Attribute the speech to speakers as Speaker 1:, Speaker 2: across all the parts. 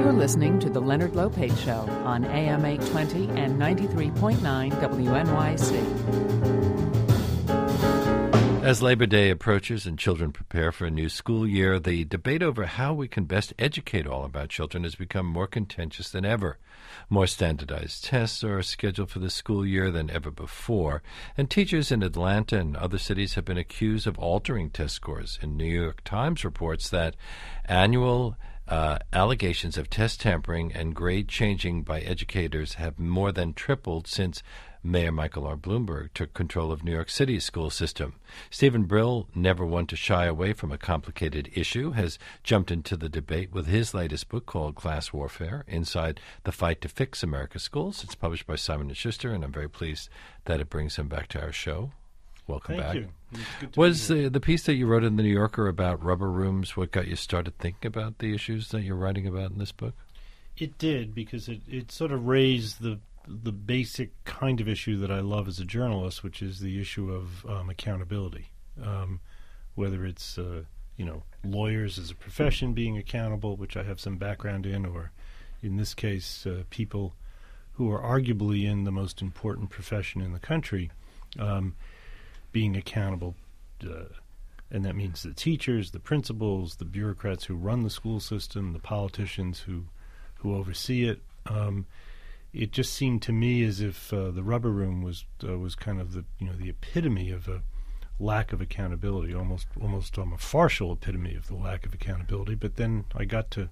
Speaker 1: You're listening to The Leonard Lopate Show on AM 820 and 93.9 WNYC.
Speaker 2: As Labor Day approaches and children prepare for a new school year, the debate over how we can best educate all of our children has become more contentious than ever. More standardized tests are scheduled for the school year than ever before, and teachers in Atlanta and other cities have been accused of altering test scores. And New York Times reports that annual allegations of test tampering and grade changing by educators have more than tripled since Mayor Michael R. Bloomberg took control of New York City's school system. Stephen Brill, never one to shy away from a complicated issue, has jumped into the debate with his latest book called Class Warfare, Inside the Fight to Fix America's Schools. It's published by Simon & Schuster, and I'm very pleased that it brings him back to our show. Welcome back.
Speaker 3: Thank you. It's good to
Speaker 2: Was
Speaker 3: be here.
Speaker 2: the piece that you wrote in The New Yorker about rubber rooms what got you started thinking about the issues that you're writing about in this book?
Speaker 3: It did, because it sort of raised the basic kind of issue that I love as a journalist, which is the issue of accountability. Whether it's lawyers as a profession being accountable, which I have some background in, or in this case people who are arguably in the most important profession in the country being accountable. And that means the teachers, the principals, the bureaucrats who run the school system, the politicians who oversee it. It just seemed to me as if the rubber room was kind of the epitome of a lack of accountability, almost a farcical epitome of the lack of accountability. But then I got to,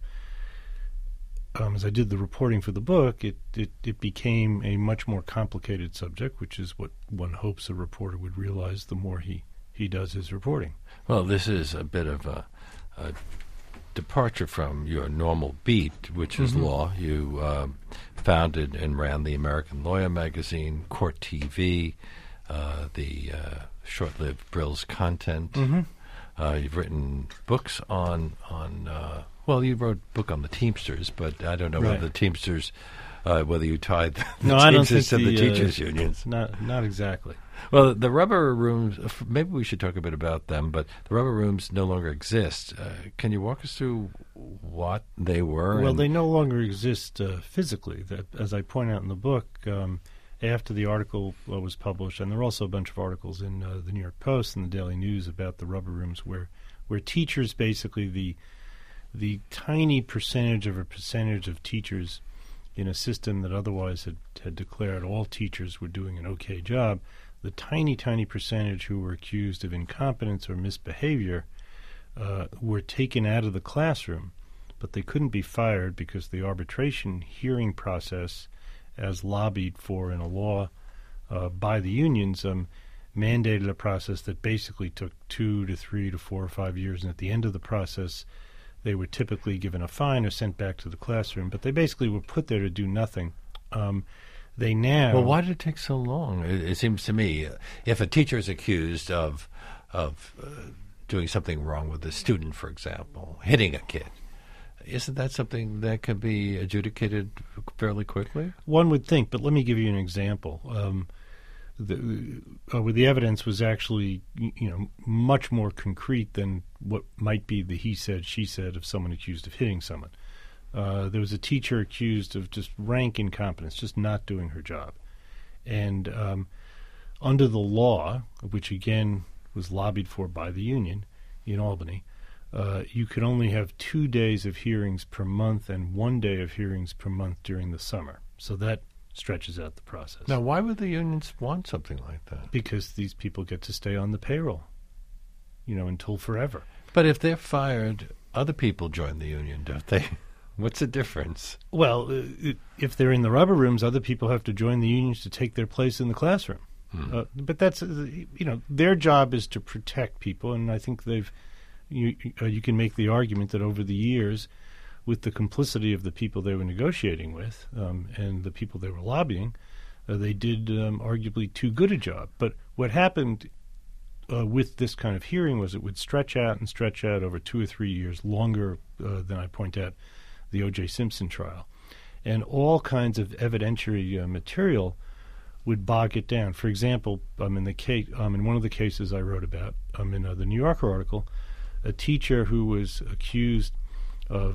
Speaker 3: as I did the reporting for the book, it became a much more complicated subject, which is what one hopes a reporter would realize the more he does his reporting.
Speaker 2: Well, this is a bit of a departure from your normal beat, which is law. You founded and ran the American Lawyer magazine, Court TV, the short-lived Brill's Content. You've written books on you wrote a book on the Teamsters, but I don't know whether the Teamsters, whether you tied the Teamsters to the teachers' unions.
Speaker 3: Not exactly.
Speaker 2: Well, the rubber rooms, maybe we should talk a bit about them, but the rubber rooms no longer exist. Can you walk us through what they were?
Speaker 3: Well, they no longer exist physically. As I point out in the book, after the article was published, and there are also a bunch of articles in the New York Post and the Daily News about the rubber rooms where teachers, basically the tiny percentage of teachers in a system that otherwise had declared all teachers were doing an okay job, the tiny percentage who were accused of incompetence or misbehavior were taken out of the classroom, but they couldn't be fired because the arbitration hearing process, as lobbied for in a law by the unions, mandated a process that basically took 2 to 3 to 4 or 5 years, and at the end of the process they were typically given a fine or sent back to the classroom, but they basically were put there to do nothing. Well,
Speaker 2: why did it take so long? It seems to me, if a teacher is accused of doing something wrong with a student, for example, hitting a kid, isn't that something that can be adjudicated fairly quickly?
Speaker 3: One would think, but let me give you an example. The evidence was actually, much more concrete than what might be the he said, she said of someone accused of hitting someone. There was a teacher accused of just rank incompetence, just not doing her job. And under the law, which again was lobbied for by the union in Albany, you could only have 2 days of hearings per month and 1 day of hearings per month during the summer. So that stretches out the process.
Speaker 2: Now, why would the unions want something like that?
Speaker 3: Because these people get to stay on the payroll, until forever.
Speaker 2: But if they're fired, other people join the union, don't they? What's the difference?
Speaker 3: Well, if they're in the rubber rooms, other people have to join the unions to take their place in the classroom. But that's, their job is to protect people, and I think you can make the argument that over the years, with the complicity of the people they were negotiating with and the people they were lobbying, they did arguably too good a job. But what happened with this kind of hearing was it would stretch out over 2 or 3 years, longer than I point out the O.J. Simpson trial. And all kinds of evidentiary material would bog it down. For example, in one of the cases I wrote about, in the New Yorker article, a teacher who was accused of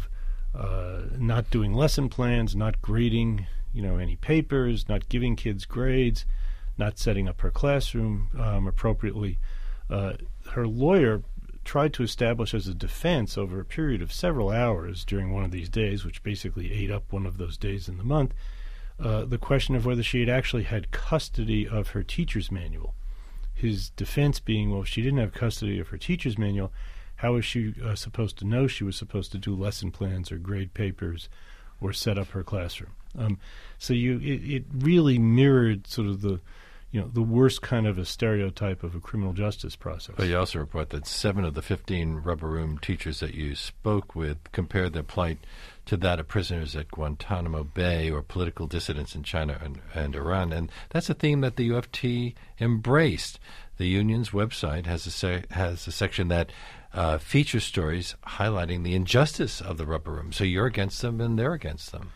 Speaker 3: not doing lesson plans, not grading, any papers, not giving kids grades, not setting up her classroom appropriately. Her lawyer tried to establish as a defense over a period of several hours during one of these days, which basically ate up one of those days in the month, the question of whether she had actually had custody of her teacher's manual. His defense being, well, if she didn't have custody of her teacher's manual, how was she supposed to know she was supposed to do lesson plans or grade papers or set up her classroom? So it really mirrored sort of the worst kind of a stereotype of a criminal justice process.
Speaker 2: But you also report that 7 of the 15 rubber room teachers that you spoke with compared their plight to that of prisoners at Guantanamo Bay or political dissidents in China and Iran. And that's a theme that the UFT embraced. The union's website has a section that features stories highlighting the injustice of the rubber room. So you're against them and they're against them.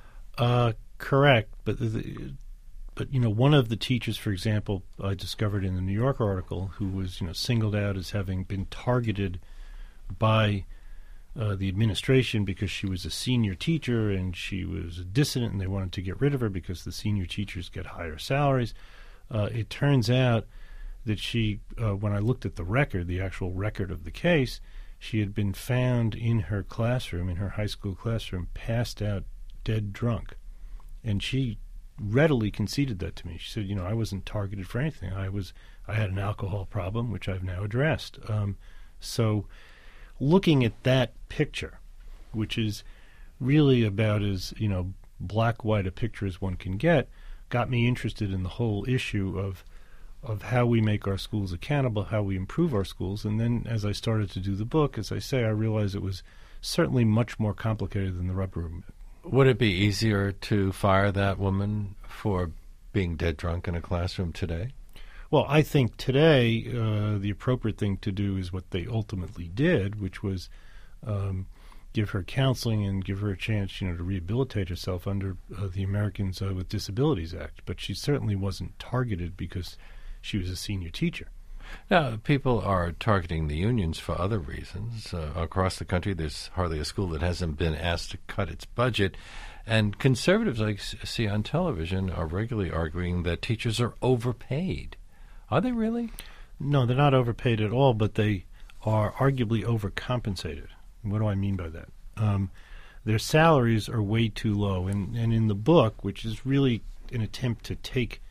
Speaker 3: Correct. But one of the teachers, for example, I discovered in the New Yorker article, who was singled out as having been targeted by the administration because she was a senior teacher and she was a dissident, and they wanted to get rid of her because the senior teachers get higher salaries. It turns out that she, when I looked at the record, the actual record of the case, she had been found in her classroom, in her high school classroom, passed out, dead drunk, and she readily conceded that to me. She said, I wasn't targeted for anything. I had an alcohol problem, which I've now addressed. So looking at that picture, which is really about as, black-white a picture as one can get, got me interested in the whole issue of how we make our schools accountable, how we improve our schools. And then as I started to do the book, as I say, I realized it was certainly much more complicated than the rubber room.
Speaker 2: Would it be easier to fire that woman for being dead drunk in a classroom today?
Speaker 3: Well, I think today the appropriate thing to do is what they ultimately did, which was give her counseling and give her a chance, to rehabilitate herself under the Americans with Disabilities Act. But she certainly wasn't targeted because she was a senior teacher.
Speaker 2: Now, people are targeting the unions for other reasons. Across the country, there's hardly a school that hasn't been asked to cut its budget. And conservatives I see on television are regularly arguing that teachers are overpaid. Are they really?
Speaker 3: No, they're not overpaid at all, but they are arguably overcompensated. What do I mean by that? Their salaries are way too low. And in the book, which is really an attempt to take,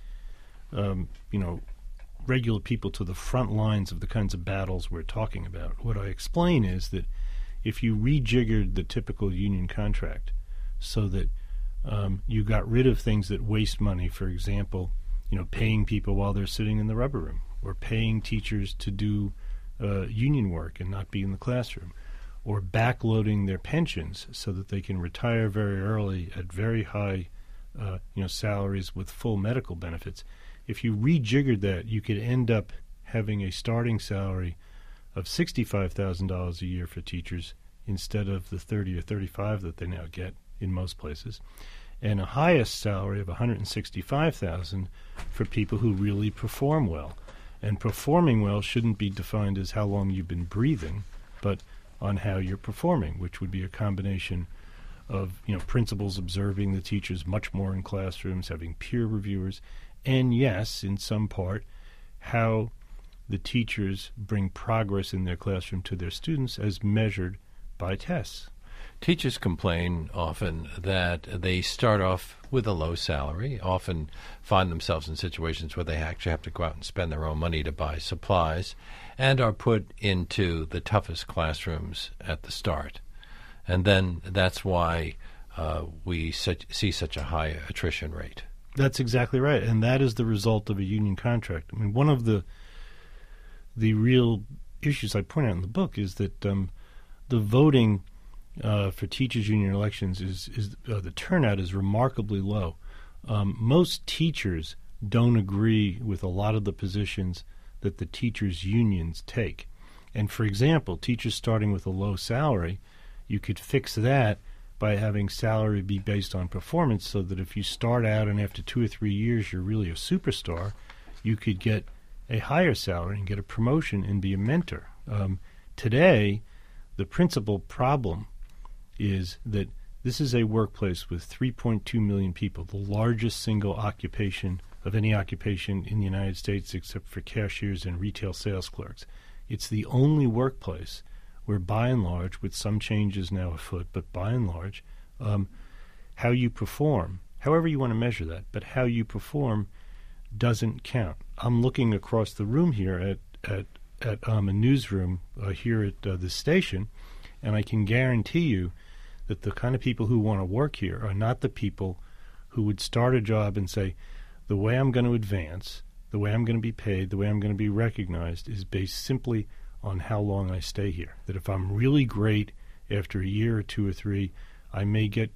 Speaker 3: regular people to the front lines of the kinds of battles we're talking about, what I explain is that if you rejiggered the typical union contract so that you got rid of things that waste money, for example, paying people while they're sitting in the rubber room, or paying teachers to do union work and not be in the classroom, or backloading their pensions so that they can retire very early at very high salaries with full medical benefits. If you rejiggered that, you could end up having a starting salary of $65,000 a year for teachers instead of the $30,000 or $35,000 that they now get in most places, and a highest salary of $165,000 for people who really perform well. And performing well shouldn't be defined as how long you've been breathing, but on how you're performing, which would be a combination of principals observing the teachers much more in classrooms, having peer reviewers, and yes, in some part, how the teachers bring progress in their classroom to their students as measured by tests.
Speaker 2: Teachers complain often that they start off with a low salary, often find themselves in situations where they actually have to go out and spend their own money to buy supplies, and are put into the toughest classrooms at the start. And then that's why we see such a high attrition rate.
Speaker 3: That's exactly right, and that is the result of a union contract. I mean, one of the real issues I point out in the book is that the voting for teachers' union elections is the turnout is remarkably low. Most teachers don't agree with a lot of the positions that the teachers' unions take. And for example, teachers starting with a low salary, you could fix that by having salary be based on performance, so that if you start out and after 2 or 3 years you're really a superstar, you could get a higher salary and get a promotion and be a mentor. Today, the principal problem is that this is a workplace with 3.2 million people, the largest single occupation of any occupation in the United States except for cashiers and retail sales clerks. It's the only workplace where, by and large, with some changes now afoot, but by and large, how you perform, however you want to measure that, but how you perform doesn't count. I'm looking across the room here at a newsroom here at this station, and I can guarantee you that the kind of people who want to work here are not the people who would start a job and say, the way I'm going to advance, the way I'm going to be paid, the way I'm going to be recognized is based simply on how long I stay here. That if I'm really great after a year or two or three, I may get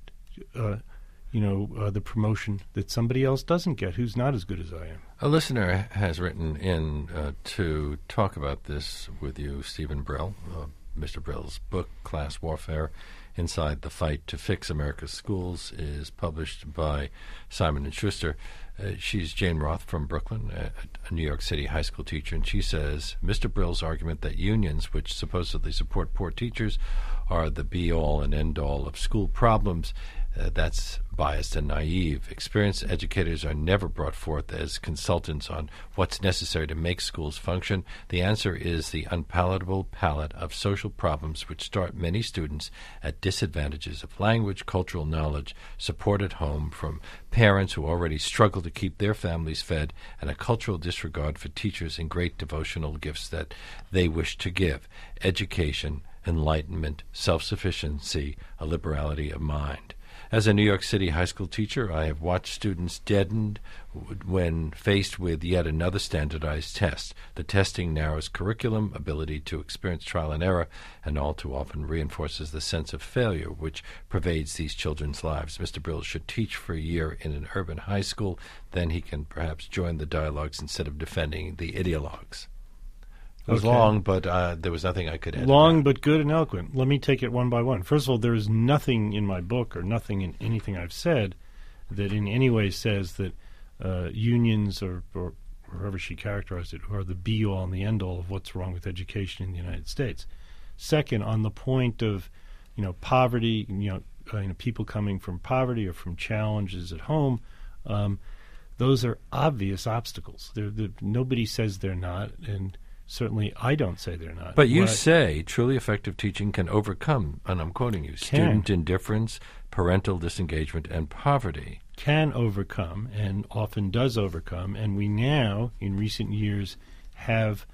Speaker 3: the promotion that somebody else doesn't get who's not as good as I am.
Speaker 2: A listener has written in to talk about this with you, Stephen Brill. Mr. Brill's book, Class Warfare, Inside the Fight to Fix America's Schools, is published by Simon & Schuster. She's Jane Roth from Brooklyn, a New York City high school teacher, and she says, Mr. Brill's argument that unions, which supposedly support poor teachers, are the be-all and end-all of school problems, that's biased and naive. Experienced educators are never brought forth as consultants on what's necessary to make schools function. The answer is the unpalatable palette of social problems which start many students at disadvantages of language, cultural knowledge, support at home from parents who already struggle to keep their families fed, and a cultural disregard for teachers and great devotional gifts that they wish to give. Education, enlightenment, self-sufficiency, a liberality of mind. As a New York City high school teacher, I have watched students deadened when faced with yet another standardized test. The testing narrows curriculum, ability to experience trial and error, and all too often reinforces the sense of failure which pervades these children's lives. Mr. Brill should teach for a year in an urban high school. Then he can perhaps join the dialogues instead of defending the ideologues. It was long, but there was nothing I could add.
Speaker 3: Long, but good and eloquent. Let me take it one by one. First of all, there is nothing in my book or nothing in anything I've said that in any way says that unions or however she characterized it are the be-all and the end-all of what's wrong with education in the United States. Second, on the point of poverty, people coming from poverty or from challenges at home, those are obvious obstacles. Nobody says they're not, and certainly I don't say they're not.
Speaker 2: But you say truly effective teaching can overcome, and I'm quoting you, student indifference, parental disengagement, and poverty.
Speaker 3: Can overcome, and often does overcome, and we now, in recent years, have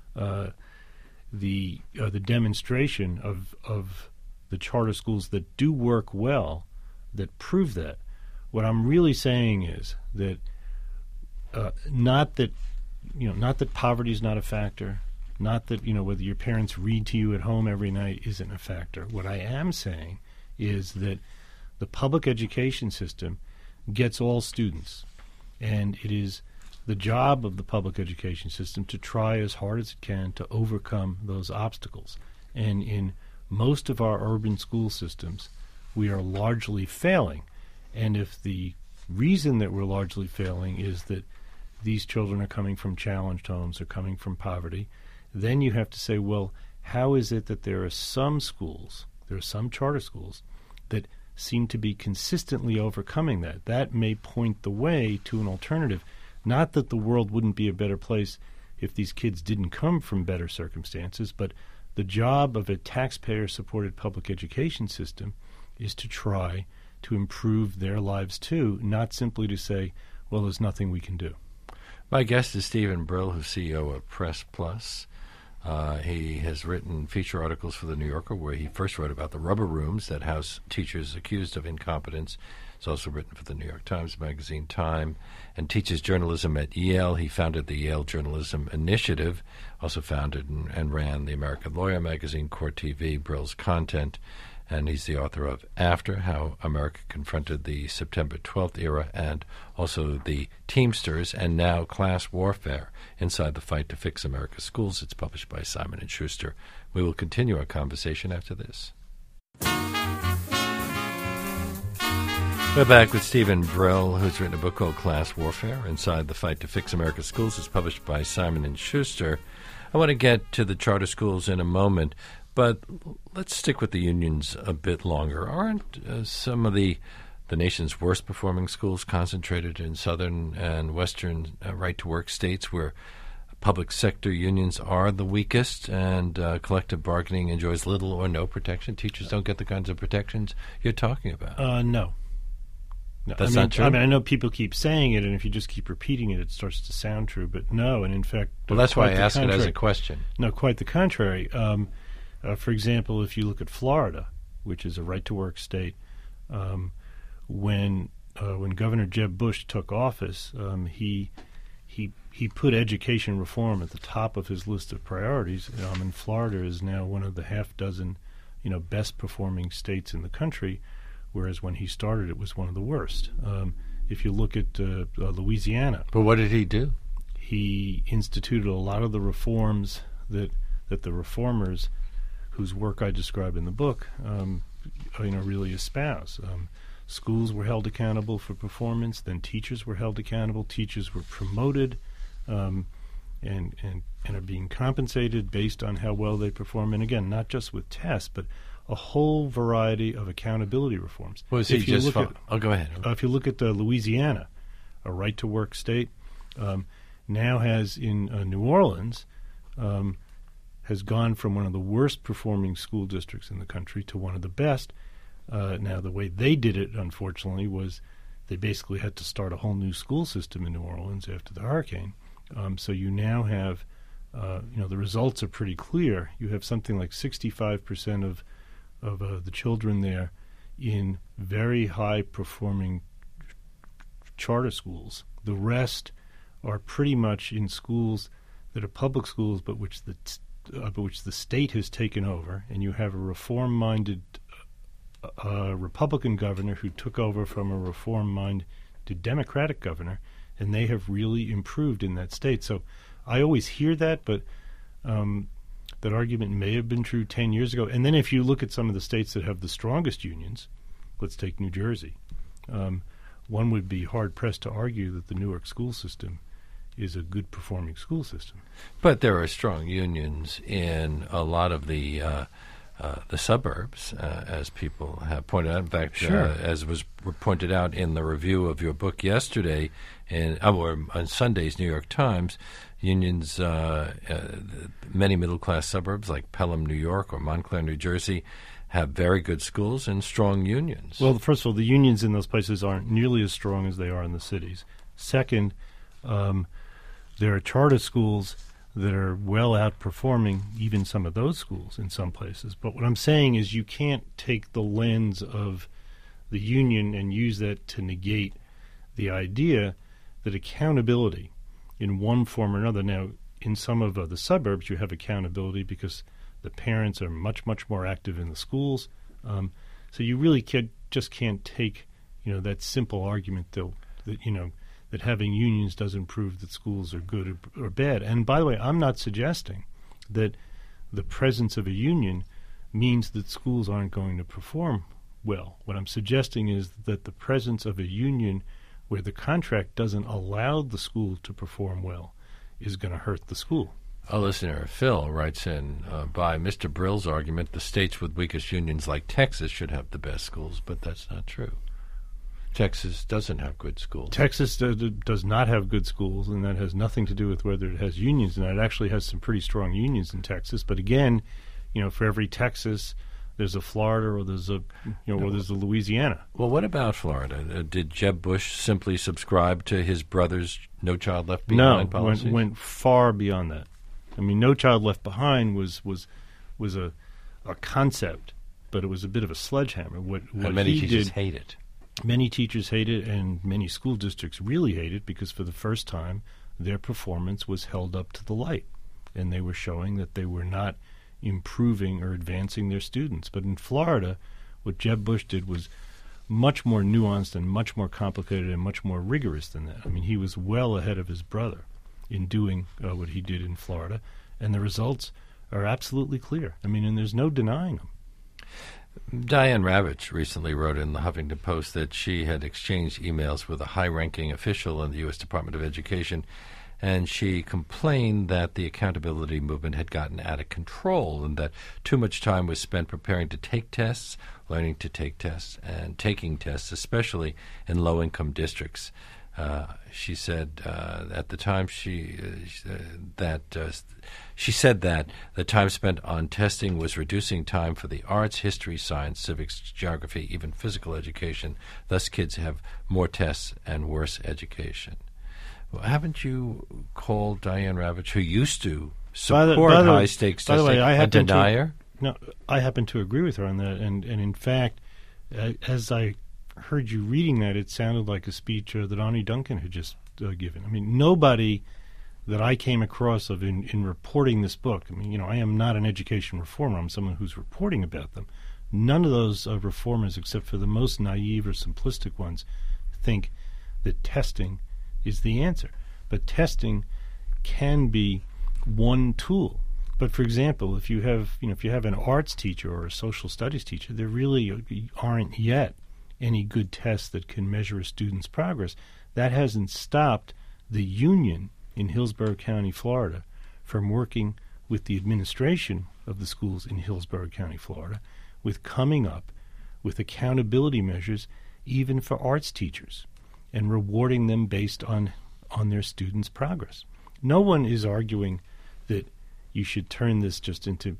Speaker 3: the demonstration of the charter schools that do work well that prove that. What I'm really saying is that not that poverty is not a factor, not that whether your parents read to you at home every night isn't a factor. What I am saying is that the public education system gets all students, and it is the job of the public education system to try as hard as it can to overcome those obstacles. And in most of our urban school systems, we are largely failing. And if the reason that we're largely failing is that these children are coming from challenged homes or coming from poverty, then you have to say, well, how is it that there are some schools, there are some charter schools, that seem to be consistently overcoming that? That may point the way to an alternative. Not that the world wouldn't be a better place if these kids didn't come from better circumstances, but the job of a taxpayer-supported public education system is to try to improve their lives too, not simply to say, well, there's nothing we can do.
Speaker 2: My guest is Stephen Brill, who's CEO of Press Plus. He has written feature articles for The New Yorker, where he first wrote about the rubber rooms that house teachers accused of incompetence. He's also written for the New York Times Magazine, Time, and teaches journalism at Yale. He founded the Yale Journalism Initiative, also founded and ran the American Lawyer magazine, Court TV, Brill's content, and he's the author of After, How America Confronted the September 12th Era, and also The Teamsters, and now Class Warfare, Inside the Fight to Fix America's Schools. It's published by Simon & Schuster. We will continue our conversation after this. We're back with Stephen Brill, who's written a book called Class Warfare, Inside the Fight to Fix America's Schools. It's published by Simon & Schuster. I want to get to the charter schools in a moment, But let's stick with the unions a bit longer. Aren't some of the nation's worst performing schools concentrated in southern and western right-to-work states where public sector unions are the weakest and collective bargaining enjoys little or no protection? Teachers don't get the kinds of protections you're talking about.
Speaker 3: No.
Speaker 2: That's not true?
Speaker 3: I mean, I know people keep saying it, and if you just keep repeating it, it starts to sound true. But no, and in fact...
Speaker 2: Well, that's why I ask it as a question.
Speaker 3: No, quite the contrary. For example, if you look at Florida, which is a right-to-work state, when Governor Jeb Bush took office, he put education reform at the top of his list of priorities. And Florida is now one of the half dozen, best performing states in the country, whereas when he started, it was one of the worst. If you look at Louisiana,
Speaker 2: but what did he do?
Speaker 3: He instituted a lot of the reforms that the reformers, whose work I describe in the book, really espouse. Schools were held accountable for performance. Then teachers were held accountable. Teachers were promoted, and are being compensated based on how well they perform. And again, not just with tests, but a whole variety of accountability reforms.
Speaker 2: Was he just? Go ahead.
Speaker 3: If you look at Louisiana, a right-to-work state, now has in New Orleans. Has gone from one of the worst performing school districts in the country to one of the best. Now, the way they did it, unfortunately, was they basically had to start a whole new school system in New Orleans after the hurricane. So you now have, the results are pretty clear. You have something like 65% of the children there in very high-performing charter schools. The rest are pretty much in schools that are public schools, but which the state has taken over, and you have a reform-minded Republican governor who took over from a reform-minded Democratic governor, and they have really improved in that state. So I always hear that, but that argument may have been true 10 years ago. And then if you look at some of the states that have the strongest unions, let's take New Jersey, one would be hard-pressed to argue that the Newark school system is a good performing school system.
Speaker 2: But there are strong unions in a lot of the suburbs, as people have pointed out. In fact,
Speaker 3: sure.
Speaker 2: As was pointed out in the review of your book yesterday, or on Sunday's New York Times, unions, many middle-class suburbs like Pelham, New York, or Montclair, New Jersey, have very good schools and strong unions.
Speaker 3: Well, first of all, the unions in those places aren't nearly as strong as they are in the cities. Second, there are charter schools that are well outperforming even some of those schools in some places. But what I'm saying is you can't take the lens of the union and use that to negate the idea that accountability in one form or another. Now, in some of the suburbs, you have accountability because the parents are much, much more active in the schools. So you really just can't take, that simple argument that having unions doesn't prove that schools are good or bad. And by the way, I'm not suggesting that the presence of a union means that schools aren't going to perform well. What I'm suggesting is that the presence of a union where the contract doesn't allow the school to perform well is going to hurt the school.
Speaker 2: A listener, Phil, writes in, by Mr. Brill's argument, the states with weakest unions like Texas should have the best schools, but that's not true. Texas doesn't have good schools.
Speaker 3: Texas does not have good schools, and that has nothing to do with whether it has unions. And it actually has some pretty strong unions in Texas. But again, for every Texas, there's a Florida, or there's a there's a Louisiana.
Speaker 2: Well, what about Florida? Did Jeb Bush simply subscribe to his brother's No Child Left Behind policy?
Speaker 3: No, went far beyond that. I mean, No Child Left Behind was a concept, but it was a bit of a sledgehammer. What
Speaker 2: many teachers hate it.
Speaker 3: Many teachers hate it, and many school districts really hate it because for the first time, their performance was held up to the light, and they were showing that they were not improving or advancing their students. But in Florida, what Jeb Bush did was much more nuanced and much more complicated and much more rigorous than that. I mean, he was well ahead of his brother in doing what he did in Florida, and the results are absolutely clear. I mean, and there's no denying them.
Speaker 2: Diane Ravitch recently wrote in the Huffington Post that she had exchanged emails with a high-ranking official in the U.S. Department of Education, and she complained that the accountability movement had gotten out of control and that too much time was spent preparing to take tests, learning to take tests, and taking tests, especially in low-income districts. She said at the time she said that the time spent on testing was reducing time for the arts, history, science, civics, geography, even physical education. Thus, kids have more tests and worse education. Well, haven't you called Diane Ravitch, who used to support high-stakes testing, a denier?
Speaker 3: No, I happen to agree with her on that. And in fact, as I heard you reading that, it sounded like a speech that Ani Duncan had just given. I mean, nobody that I came across in reporting this book, I mean, I am not an education reformer. I'm someone who's reporting about them. None of those reformers, except for the most naive or simplistic ones, think that testing is the answer. But testing can be one tool. But for example, if you have an arts teacher or a social studies teacher, there really aren't yet any good tests that can measure a student's progress. That hasn't stopped the union in Hillsborough County, Florida, from working with the administration of the schools in Hillsborough County, Florida, with coming up with accountability measures even for arts teachers and rewarding them based on their students' progress. No one is arguing that you should turn this just into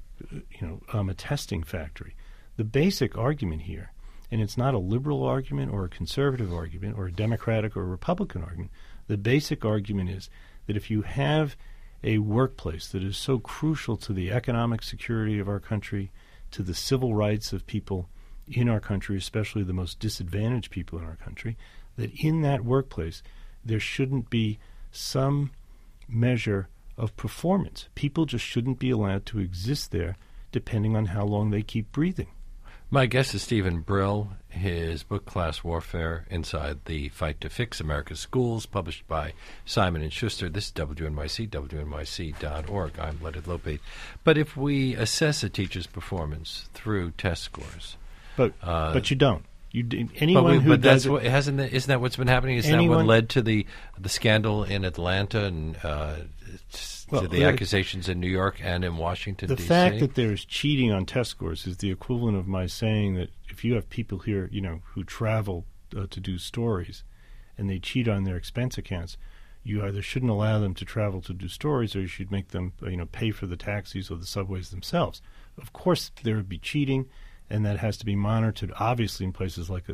Speaker 3: a testing factory. The basic argument here, and it's not a liberal argument or a conservative argument or a Democratic or a Republican argument, the basic argument is that if you have a workplace that is so crucial to the economic security of our country, to the civil rights of people in our country, especially the most disadvantaged people in our country, that in that workplace there shouldn't be some measure of performance. People just shouldn't be allowed to exist there depending on how long they keep breathing.
Speaker 2: My guest is Stephen Brill. His book, Class Warfare, Inside the Fight to Fix America's Schools, published by Simon & Schuster. This is WNYC, WNYC.org. I'm Leonard Lopate. But if we assess a teacher's performance through test scores...
Speaker 3: But you don't. Isn't that what's been happening? Is that what led to the scandal in Atlanta and to the accusations in New York and in Washington, D.C.? The fact that there's cheating on test scores is the equivalent of my saying that if you have people here, who travel to do stories and they cheat on their expense accounts, you either shouldn't allow them to travel to do stories or you should make them, pay for the taxis or the subways themselves. Of course, there would be cheating, and that has to be monitored, obviously, in places like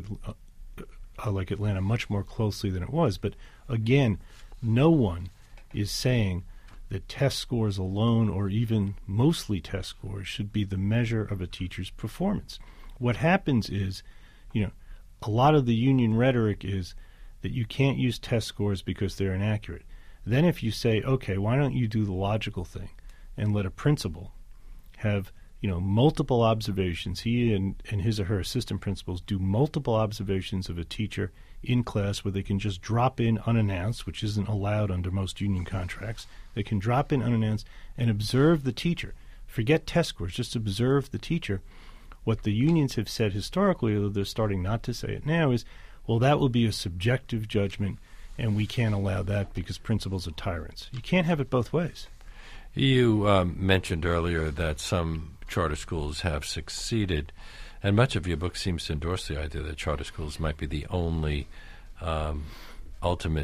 Speaker 3: Atlanta much more closely than it was. But again, no one is saying that test scores alone, or even mostly test scores, should be the measure of a teacher's performance. What happens is, a lot of the union rhetoric is that you can't use test scores because they're inaccurate. Then if you say, okay, why don't you do the logical thing and let a principal have multiple observations. He and his or her assistant principals do multiple observations of a teacher in class where they can just drop in unannounced, which isn't allowed under most union contracts. They can drop in unannounced and observe the teacher. Forget test scores, just observe the teacher. What the unions have said historically, although they're starting not to say it now, is, well, that will be a subjective judgment, and we can't allow that because principals are tyrants. You can't have it both ways.
Speaker 2: You mentioned earlier that some charter schools have succeeded, and much of your book seems to endorse the idea that charter schools might be the only ultimate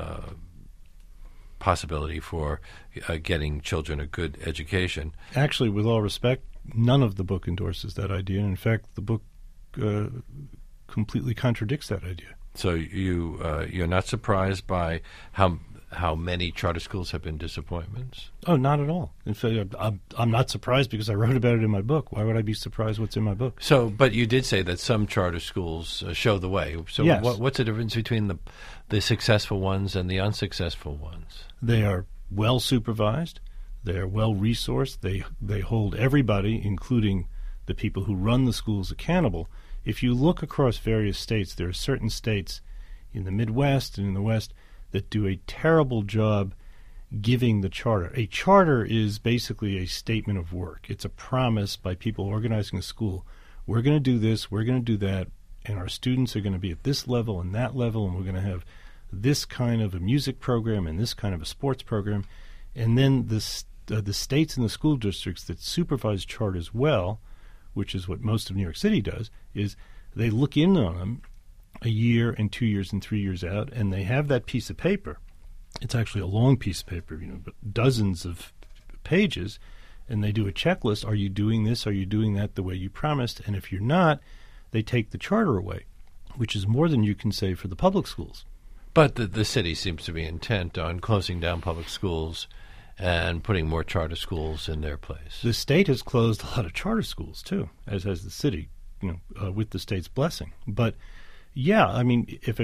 Speaker 2: possibility for getting children a good education.
Speaker 3: Actually, with all respect, none of the book endorses that idea. In fact, the book completely contradicts that idea.
Speaker 2: So you're not surprised by how many charter schools have been disappointments?
Speaker 3: Oh, not at all. In fact, I'm not surprised because I wrote about it in my book. Why would I be surprised what's in my book?
Speaker 2: So, but you did say that some charter schools show the way. So
Speaker 3: yes.
Speaker 2: What's the difference between the successful ones and the unsuccessful ones?
Speaker 3: They are well supervised. They are well resourced. They hold everybody, including the people who run the schools, accountable. If you look across various states, there are certain states in the Midwest and in the West that do a terrible job giving the charter. A charter is basically a statement of work. It's a promise by people organizing a school. We're going to do this, we're going to do that, and our students are going to be at this level and that level, and we're going to have this kind of a music program and this kind of a sports program. And then the states and the school districts that supervise charters well, which is what most of New York City does, is they look in on them a year and 2 years and 3 years out, and they have that piece of paper. It's actually a long piece of paper, but dozens of pages, and they do a checklist. Are you doing this? Are you doing that the way you promised? And if you're not, they take the charter away, which is more than you can say for the public schools.
Speaker 2: But the city seems to be intent on closing down public schools and putting more charter schools in their place.
Speaker 3: The state has closed a lot of charter schools, too, as has the city, with the state's blessing. But, yeah, I mean, if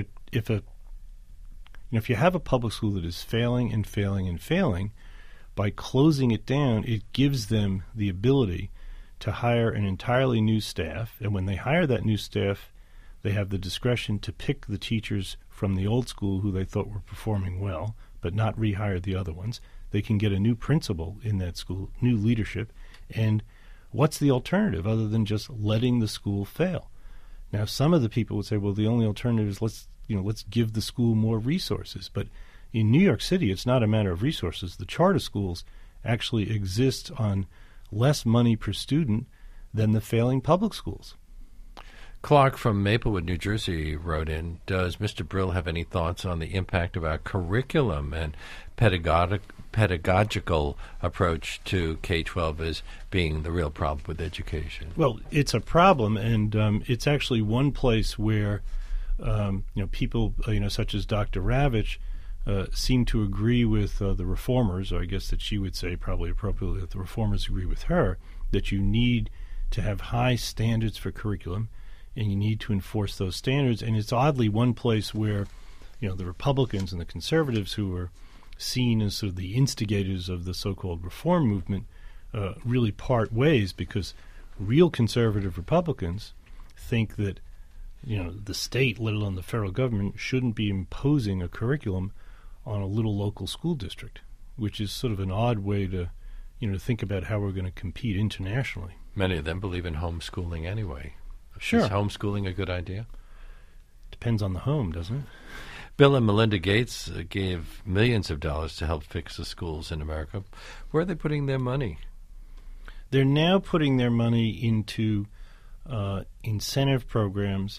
Speaker 3: you have a public school that is failing and failing and failing, by closing it down, it gives them the ability to hire an entirely new staff. And when they hire that new staff, they have the discretion to pick the teachers from the old school who they thought were performing well, but not rehire the other ones. They can get a new principal in that school, new leadership. And what's the alternative other than just letting the school fail? Now, some of the people would say, well, the only alternative is let's give the school more resources. But in New York City, it's not a matter of resources. The charter schools actually exist on less money per student than the failing public schools.
Speaker 2: Clark from Maplewood, New Jersey, wrote in, does Mr. Brill have any thoughts on the impact of our curriculum and pedagogical approach to K-12 as being the real problem with education?
Speaker 3: Well, it's a problem, and it's actually one place where people, such as Dr. Ravitch, seem to agree with the reformers, or I guess that she would say probably appropriately that the reformers agree with her, that you need to have high standards for curriculum, and you need to enforce those standards. And it's oddly one place where, the Republicans and the conservatives, who are seen as sort of the instigators of the so-called reform movement, really part ways, because real conservative Republicans think that, the state, let alone the federal government, shouldn't be imposing a curriculum on a little local school district, which is sort of an odd way to, think about how we're going to compete internationally.
Speaker 2: Many of them believe in homeschooling anyway.
Speaker 3: Sure.
Speaker 2: Is homeschooling a good idea?
Speaker 3: Depends on the home, doesn't it?
Speaker 2: Bill and Melinda Gates gave millions of dollars to help fix the schools in America. Where are they putting their money?
Speaker 3: They're now putting their money into incentive programs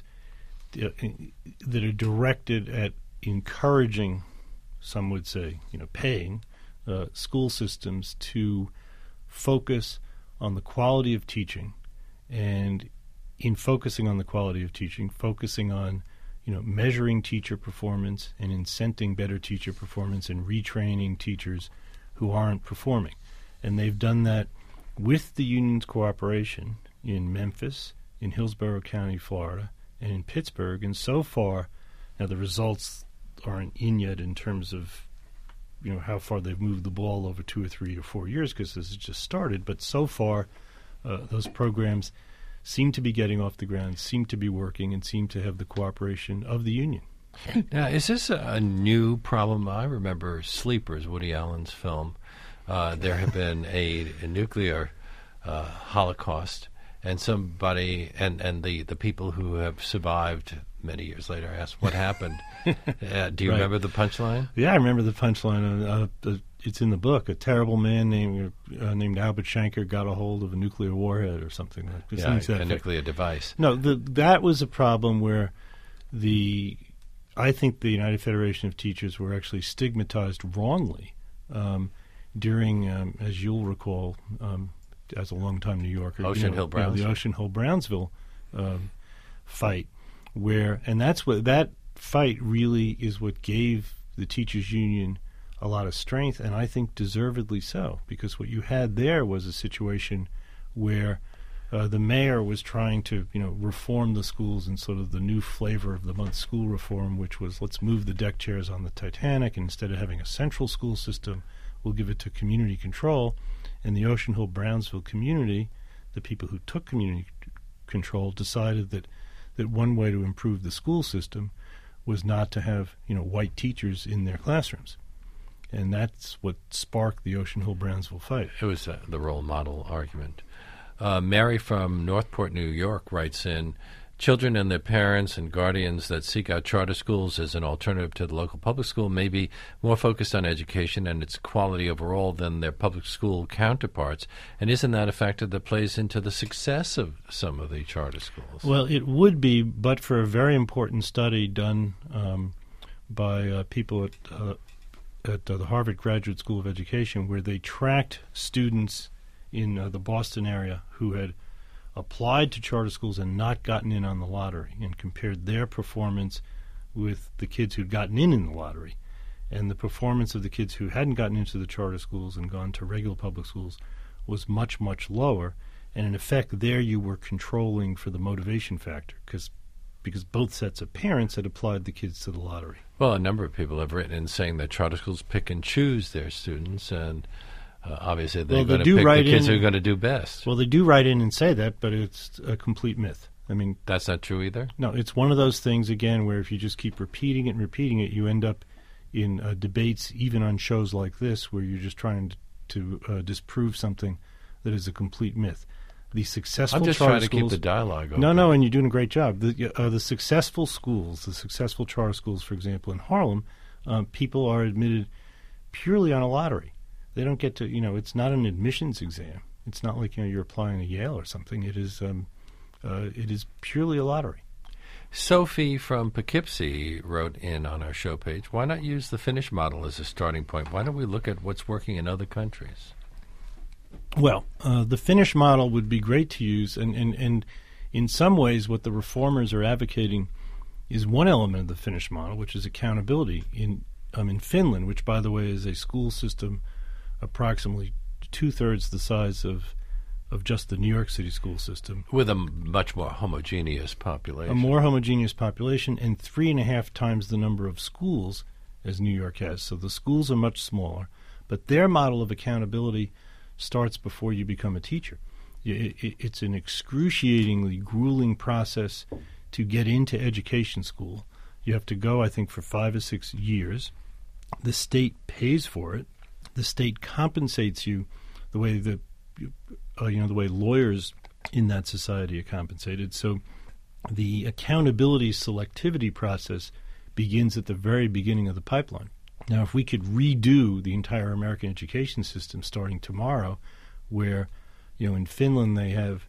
Speaker 3: that are directed at encouraging, some would say, paying school systems to focus on the quality of teaching, and in focusing on the quality of teaching, focusing on measuring teacher performance and incenting better teacher performance and retraining teachers who aren't performing. And they've done that with the union's cooperation in Memphis, in Hillsborough County, Florida, and in Pittsburgh. And so far, now the results aren't in yet in terms of how far they've moved the ball over 2 or 3 or 4 years, because this has just started. But so far, those programs seem to be getting off the ground, seem to be working, and seem to have the cooperation of the union.
Speaker 2: Now, is this a new problem? I remember Sleepers, Woody Allen's film. There had been a nuclear holocaust, and somebody, and the people who have survived many years later asked, what happened? Do you remember the punchline?
Speaker 3: Yeah, I remember the punchline. It's in the book. A terrible man named Albert Shanker got a hold of a nuclear warhead or something like that.
Speaker 2: Yeah, a nuclear device.
Speaker 3: No, that was a problem where I think the United Federation of Teachers were actually stigmatized wrongly during, as you'll recall, as a longtime New Yorker,
Speaker 2: Ocean Hill-Brownsville.
Speaker 3: The Ocean Hill-Brownsville fight, and that fight really is what gave the teachers union a lot of strength, and I think deservedly so, because what you had there was a situation where the mayor was trying to, reform the schools in sort of the new flavor of the month school reform, which was, let's move the deck chairs on the Titanic, and instead of having a central school system, we'll give it to community control. And the Ocean Hill-Brownsville community, the people who took community control, decided that one way to improve the school system was not to have, white teachers in their classrooms. And that's what sparked the Ocean Hill-Brownsville fight.
Speaker 2: It was the role model argument. Mary from Northport, New York, writes in, Children and their parents and guardians that seek out charter schools as an alternative to the local public school may be more focused on education and its quality overall than their public school counterparts. And isn't that a factor that plays into the success of some of the charter schools?
Speaker 3: Well, it would be, but for a very important study done by people at the Harvard Graduate School of Education, where they tracked students in the Boston area who had applied to charter schools and not gotten in on the lottery, and compared their performance with the kids who'd gotten in the lottery. And the performance of the kids who hadn't gotten into the charter schools and gone to regular public schools was much, much lower. And in effect, there you were controlling for the motivation factor, because both sets of parents had applied the kids to the lottery.
Speaker 2: Well, a number of people have written in saying that charter schools pick and choose their students, and obviously they're going to pick the kids who are going to do best.
Speaker 3: Well, they do write in and say that, but it's a complete myth. I mean,
Speaker 2: that's not true either?
Speaker 3: No, it's one of those things, again, where if you just keep repeating it, you end up in debates, even on shows like this, where you're just trying to disprove something that is a complete myth. The successful
Speaker 2: I'm just
Speaker 3: charter
Speaker 2: trying to
Speaker 3: schools,
Speaker 2: keep the dialogue open.
Speaker 3: No, and you're doing a great job. The successful schools, the successful charter schools, for example, in Harlem, people are admitted purely on a lottery. They don't get to, it's not an admissions exam. It's not like, you're applying to Yale or something. It is purely a lottery.
Speaker 2: Sophie from Poughkeepsie wrote in on our show page, why not use the Finnish model as a starting point? Why don't we look at what's working in other countries?
Speaker 3: Well, the Finnish model would be great to use, and in some ways what the reformers are advocating is one element of the Finnish model, which is accountability. In Finland, which, by the way, is a school system approximately two-thirds the size of just the New York City school system.
Speaker 2: With a much more homogeneous population.
Speaker 3: A more homogeneous population, and 3.5 times the number of schools as New York has. So the schools are much smaller, but their model of accountability starts before you become a teacher. It's an excruciatingly grueling process to get into education school. You have to go, I think, for 5 or 6 years. The state pays for it. The state compensates you the way that the way lawyers in that society are compensated. So the accountability selectivity process begins at the very beginning of the pipeline. Now, if we could redo the entire American education system starting tomorrow, where, in Finland they have,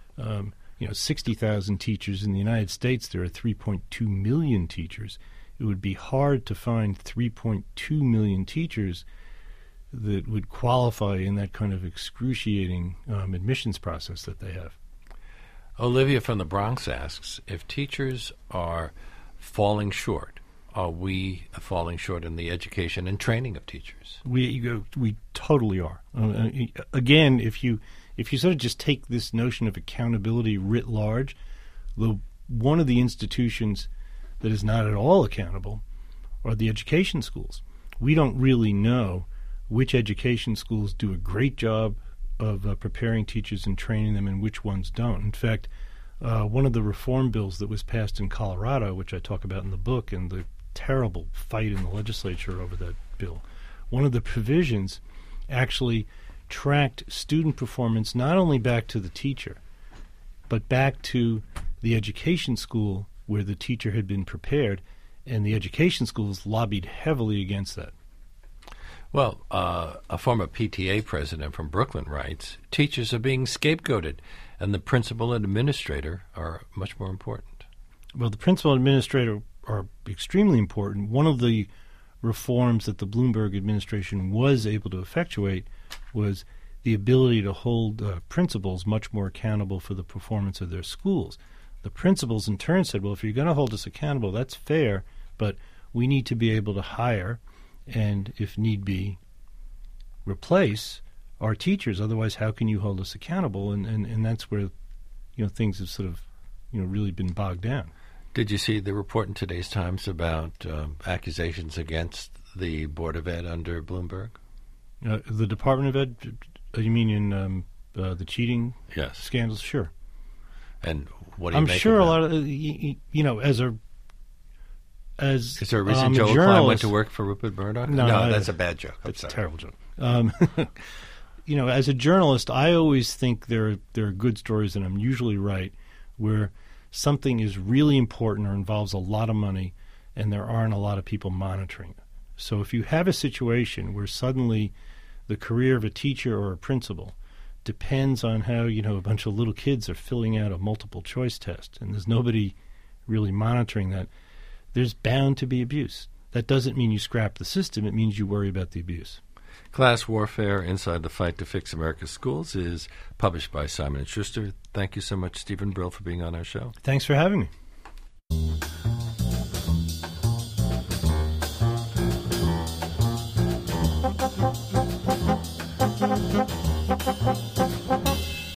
Speaker 3: 60,000 teachers. In the United States, there are 3.2 million teachers. It would be hard to find 3.2 million teachers that would qualify in that kind of excruciating admissions process that they have.
Speaker 2: Olivia from the Bronx asks, if teachers are falling short, are we falling short in the education and training of teachers?
Speaker 3: We totally are. Again, if you sort of just take this notion of accountability writ large, one of the institutions that is not at all accountable are the education schools. We don't really know which education schools do a great job of preparing teachers and training them and which ones don't. In fact, one of the reform bills that was passed in Colorado, which I talk about in the book, and the terrible fight in the legislature over that bill, one of the provisions actually tracked student performance not only back to the teacher, but back to the education school where the teacher had been prepared, and the education schools lobbied heavily against that.
Speaker 2: Well, a former PTA president from Brooklyn writes, teachers are being scapegoated, and the principal and administrator are much more important.
Speaker 3: Well, the principal and administrator are extremely important. One of the reforms that the Bloomberg administration was able to effectuate was the ability to hold principals much more accountable for the performance of their schools. The principals in turn said, well, if you're going to hold us accountable, that's fair, but we need to be able to hire and, if need be, replace our teachers. Otherwise, how can you hold us accountable? And that's where things have sort of really been bogged down.
Speaker 2: Did you see the report in today's Times about accusations against the Board of Ed under Bloomberg?
Speaker 3: The Department of Ed, you mean in the cheating scandals? Sure.
Speaker 2: And what do you
Speaker 3: I'm
Speaker 2: make
Speaker 3: sure
Speaker 2: of
Speaker 3: a
Speaker 2: that?
Speaker 3: lot of
Speaker 2: Is there a reason
Speaker 3: a
Speaker 2: Joel Klein
Speaker 3: journalist
Speaker 2: went to work for Rupert Murdoch?
Speaker 3: No,
Speaker 2: that's a bad joke.
Speaker 3: That's a terrible joke. As a journalist, I always think there are good stories, and I'm usually right, where something is really important or involves a lot of money and there aren't a lot of people monitoring it. So if you have a situation where suddenly the career of a teacher or a principal depends on how, a bunch of little kids are filling out a multiple choice test and there's nobody really monitoring that, there's bound to be abuse. That doesn't mean you scrap the system. It means you worry about the abuse.
Speaker 2: Class Warfare, Inside the Fight to Fix America's Schools is published by Simon & Schuster. Thank you so much, Stephen Brill, for being on our show.
Speaker 3: Thanks for having me.